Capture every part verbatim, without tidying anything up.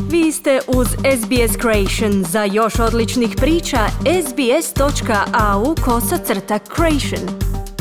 Vi ste uz S B S Creation. Za još odličnih priča, sbs.au kosacrta creation.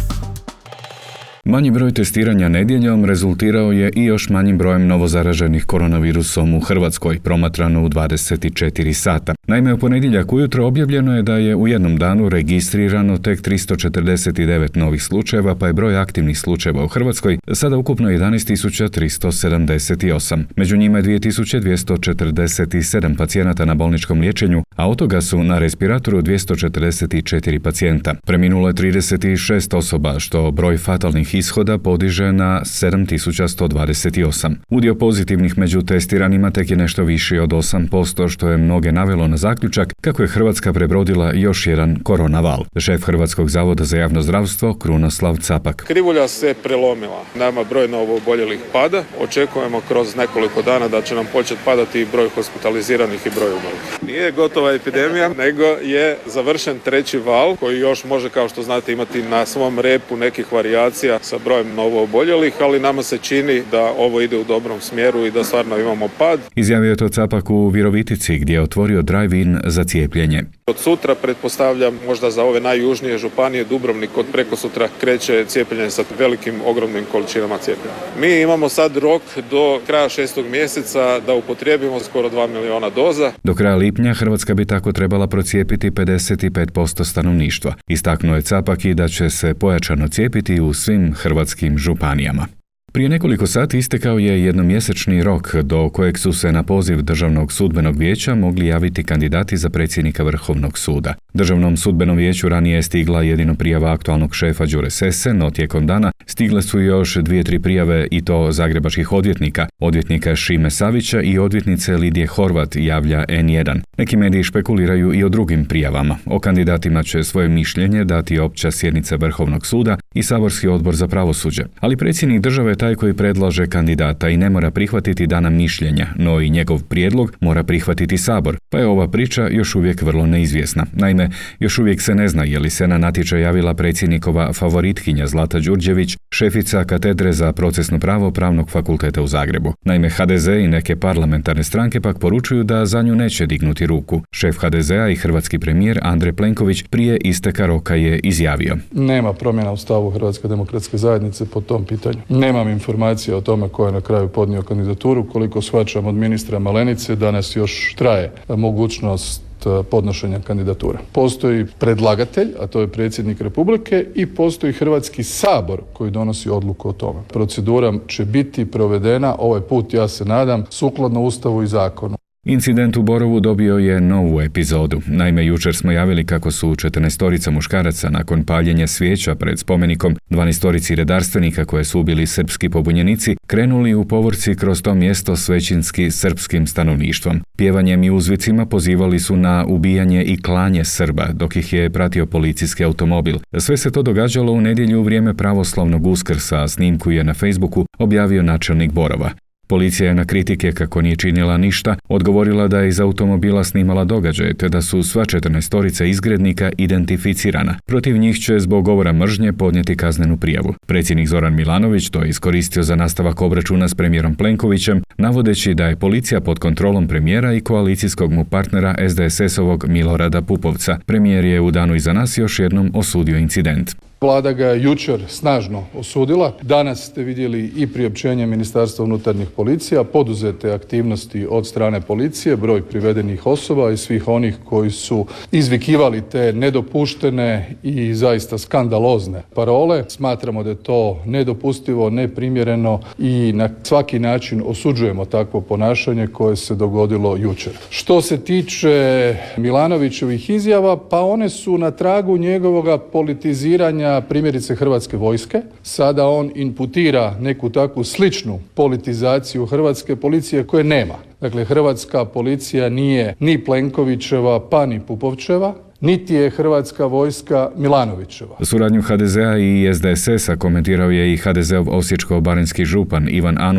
Manji broj testiranja nedjeljom rezultirao je i još manjim brojem novozaraženih koronavirusom u Hrvatskoj, promatrano u dvadeset četiri sata. Naime, u ponedjeljak ujutro objavljeno je da je u jednom danu registrirano tek tristo četrdeset devet novih slučajeva, pa je broj aktivnih slučajeva u Hrvatskoj sada ukupno jedanaest tisuća tristo sedamdeset osam. Među njima je dvije tisuće dvjesto četrdeset sedam pacijenata na bolničkom liječenju, a od toga su na respiratoru dvjesto četrdeset četiri pacijenta. Preminulo je trideset šest osoba, što broj fatalnih ishoda podiže na sedam tisuća sto dvadeset osam. Udio pozitivnih među testiranima tek je nešto viši od osam posto, što je mnoge navelo na zaključak kako je Hrvatska prebrodila još jedan koronaval. Šef Hrvatskog zavoda za javno zdravstvo Krunoslav Capak. Krivulja se prelomila. Nama broj novooboljelih pada. Očekujemo kroz nekoliko dana da će nam početi padati i broj hospitaliziranih i broj umrlih. Nije gotova epidemija, nego je završen treći val koji još može, kao što znate, imati na svom repu nekih varijacija sa brojem novooboljelih, ali nama se čini da ovo ide u dobrom smjeru i da stvarno imamo pad. Izjavio je to Capak u Virovitici, gdje je otvorio drive-in za cijepljenje. Od sutra, pretpostavljam, možda za ove najjužnije županije, Dubrovnik od preko sutra kreće cijepljenje sa velikim, ogromnim količinama cijepljenja. Mi imamo sad rok do kraja šestog mjeseca da upotrijebimo skoro dva milijuna doza. Do kraja lipnja Hrvatska bi tako trebala procijepiti pedeset pet posto stanovništva. Istaknuo je Capak i da će se pojačano cijepiti u svim hrvatskim županijama. Prije nekoliko sati istekao je jednomjesečni rok do kojeg su se na poziv Državnog sudbenog vijeća mogli javiti kandidati za predsjednika Vrhovnog suda. Državnom sudbenom vijeću ranije je stigla jedino prijava aktualnog šefa Đure Sesse, no tijekom dana stigle su još dvije, tri prijave i to zagrebačkih odvjetnika, odvjetnika Šime Savića i odvjetnice Lidije Horvat, javlja N jedan. Neki mediji špekuliraju i o drugim prijavama. O kandidatima će svoje mišljenje dati opća sjednica Vrhovnog suda i saborski odbor za pravosuđe. Ali predsjednik države je taj koji predlaže kandidata i ne mora prihvatiti dana mišljenja, no i njegov prijedlog mora prihvatiti sabor, pa je ova priča još uvijek vrlo neizvjesna. Naime, još uvijek se ne zna je li se na natječaj javila predsjednikova favoritkinja Zlata Đurđević, šefica katedre za procesno pravo Pravnog fakulteta u Zagrebu. Naime, H D Z i neke parlamentarne stranke pak poručuju da za nju neće dignuti ruku. Šef H D Z-a i hrvatski premijer Andrej Plenković prije isteka roka je izjavio: Nema promjena u stavu Hrvatske demokratske zajednice po tom pitanju. Nemam informacija o tome ko je na kraju podnio kandidaturu. Koliko shvaćam od ministra Malenice, danas još traje mogućnost podnošenja kandidatura. Postoji predlagatelj, a to je predsjednik Republike, i postoji Hrvatski sabor koji donosi odluku o tome. Procedura će biti provedena ovaj put, ja se nadam, sukladno Ustavu i zakonu. Incident u Borovu dobio je novu epizodu. Naime, jučer smo javili kako su četrnaestorica muškaraca nakon paljenja svijeća pred spomenikom dvanaestorici redarstvenika koje su ubili srpski pobunjenici krenuli u povorci kroz to mjesto s većinski srpskim stanovništvom. Pjevanjem i uzvicima pozivali su na ubijanje i klanje Srba, dok ih je pratio policijski automobil. Sve se to događalo u nedjelju u vrijeme pravoslavnog Uskrsa, a snimku je na Facebooku objavio načelnik Borova. Policija je na kritike kako nije činila ništa odgovorila da je iz automobila snimala događaje te da su sva četrnaestorica izgrednika identificirana. Protiv njih će zbog govora mržnje podnijeti kaznenu prijavu. Predsjednik Zoran Milanović to je iskoristio za nastavak obračuna s premijerom Plenkovićem, navodeći da je policija pod kontrolom premijera i koalicijskog mu partnera S D S S-ovog Milorada Pupovca. Premijer je u danu iza nas još jednom osudio incident. Vlada ga je jučer snažno osudila. Danas ste vidjeli i priopćenje Ministarstva unutarnjih policija, poduzete aktivnosti od strane policije, broj privedenih osoba i svih onih koji su izvikivali te nedopuštene i zaista skandalozne parole. Smatramo da je to nedopustivo, neprimjereno i na svaki način osuđujemo takvo ponašanje koje se dogodilo jučer. Što se tiče Milanovićevih izjava, pa one su na tragu njegovoga politiziranja primjerice Hrvatske vojske. Sada on imputira neku takvu sličnu politizaciju Hrvatske policije koje nema. Dakle, Hrvatska policija nije ni Plenkovićeva pa ni Pupovčeva, niti je Hrvatska vojska Milanovićeva. Suradnju H D Z-a i S D S S-a komentirao je i H D Z-ov osječko-baranjski župan Ivan Anušić,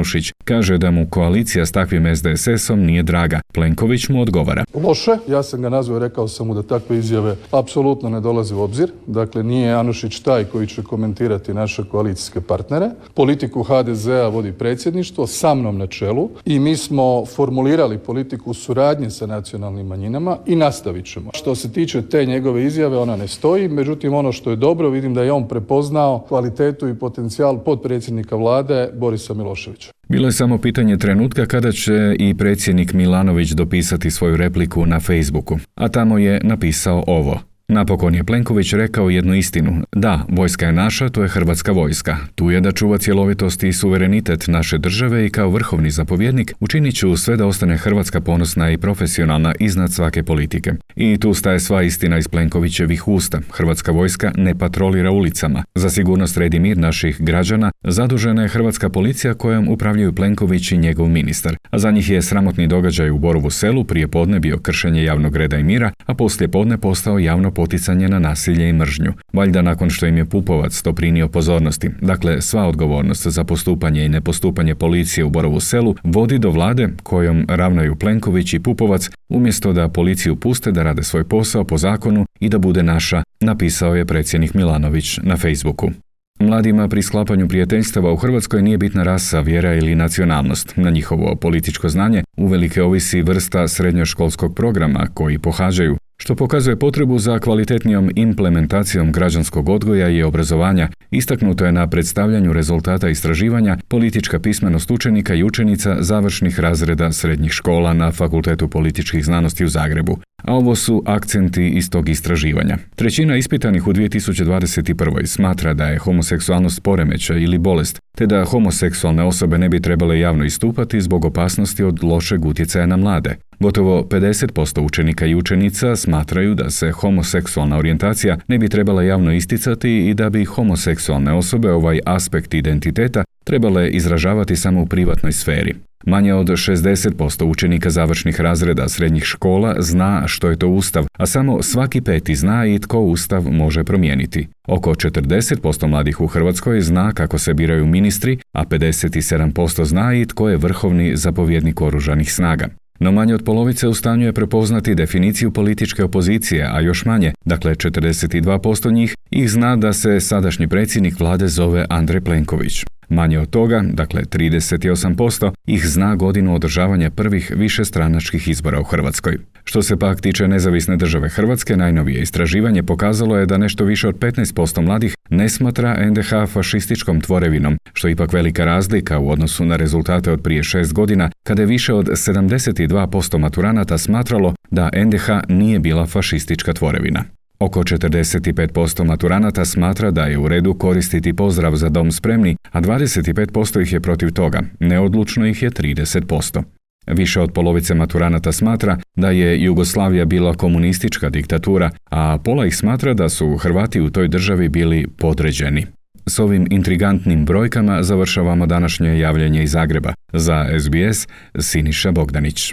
Kaže da mu koalicija s takvim es de es esom nije draga. Plenković mu odgovara. Loše, ja sam ga nazvao, rekao sam mu da takve izjave apsolutno ne dolaze u obzir. Dakle, nije Anušić taj koji će komentirati naše koalicijske partnere. Politiku ha de zea vodi predsjedništvo sa mnom na čelu i mi smo formulirali politiku suradnje sa nacionalnim manjinama i nastavit ćemo. Što se tiče te njegove izjave, ona ne stoji, međutim ono što je dobro, vidim da je on prepoznao kvalitetu i potencijal potpredsjednika vlade Borisa Miloševića. Bilo je samo pitanje trenutka kada će i predsjednik Milanović dopisati svoju repliku na Facebooku, a tamo je napisao ovo. Napokon je Plenković rekao jednu istinu. Da, vojska je naša, to je hrvatska vojska. Tu je da čuva cjelovitost i suverenitet naše države i kao vrhovni zapovjednik učinit ću sve da ostane Hrvatska ponosna i profesionalna iznad svake politike. I tu staje sva istina iz Plenkovićevih usta. Hrvatska vojska ne patrolira ulicama. Za sigurnost, red i mir naših građana zadužena je hrvatska policija kojom upravljaju Plenković i njegov ministar. A za njih je sramotni događaj u Borovu Selu prije podne bio kršenje javnog reda i mira, a poslije podne postao javno poticanje na nasilje i mržnju. Valjda nakon što im je Pupovac to prinio pozornosti. Dakle, sva odgovornost za postupanje i nepostupanje policije u Borovu Selu vodi do vlade kojom ravnaju Plenković i Pupovac, umjesto da policiju puste da rade svoj posao po zakonu i da bude naša, napisao je predsjednik Milanović na Facebooku. Mladima pri sklapanju prijateljstava u Hrvatskoj nije bitna rasa, vjera ili nacionalnost. Na njihovo političko znanje uvelike ovisi vrsta srednjoškolskog programa koji pohađaju, što pokazuje potrebu za kvalitetnijom implementacijom građanskog odgoja i obrazovanja. Istaknuto je na predstavljanju rezultata istraživanja politička pismenost učenika i učenica završnih razreda srednjih škola na Fakultetu političkih znanosti u Zagrebu. A ovo su akcenti iz tog istraživanja. Trećina ispitanih u dvije tisuće dvadeset prve. smatra da je homoseksualnost poremećaj ili bolest, te da homoseksualne osobe ne bi trebale javno istupati zbog opasnosti od lošeg utjecaja na mlade. Gotovo pedeset posto učenika i učenica smatraju da se homoseksualna orijentacija ne bi trebala javno isticati i da bi homoseksualne osobe ovaj aspekt identiteta trebale izražavati samo u privatnoj sferi. Manje od šezdeset posto učenika završnih razreda srednjih škola zna što je to Ustav, a samo svaki peti zna i tko Ustav može promijeniti. Oko četrdeset posto mladih u Hrvatskoj zna kako se biraju ministri, a pedeset sedam posto zna i tko je vrhovni zapovjednik oružanih snaga. No manje od polovice u stanju je prepoznati definiciju političke opozicije, a još manje, dakle četrdeset dva posto njih, ih zna da se sadašnji predsjednik vlade zove Andrej Plenković. Manje od toga, dakle trideset osam posto, ih zna godinu održavanja prvih višestranačkih izbora u Hrvatskoj. Što se pak tiče nezavisne države Hrvatske, najnovije istraživanje pokazalo je da nešto više od petnaest posto mladih ne smatra en de ha fašističkom tvorevinom, što je ipak velika razlika u odnosu na rezultate od prije šest godina, kada je više od sedamdeset dva posto maturanata smatralo da en de ha nije bila fašistička tvorevina. Oko četrdeset pet posto maturanata smatra da je u redu koristiti pozdrav za dom spremni, a dvadeset pet posto ih je protiv toga, neodlučno ih je trideset posto. Više od polovice maturanata smatra da je Jugoslavija bila komunistička diktatura, a pola ih smatra da su Hrvati u toj državi bili podređeni. S ovim intrigantnim brojkama završavamo današnje javljanje iz Zagreba. Za es be es, Siniša Bogdanić.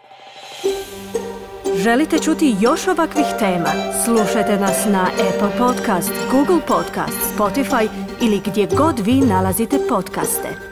Želite čuti još ovakvih tema? Slušajte nas na Apple Podcast, Google Podcast, Spotify ili gdje god vi nalazite podcaste.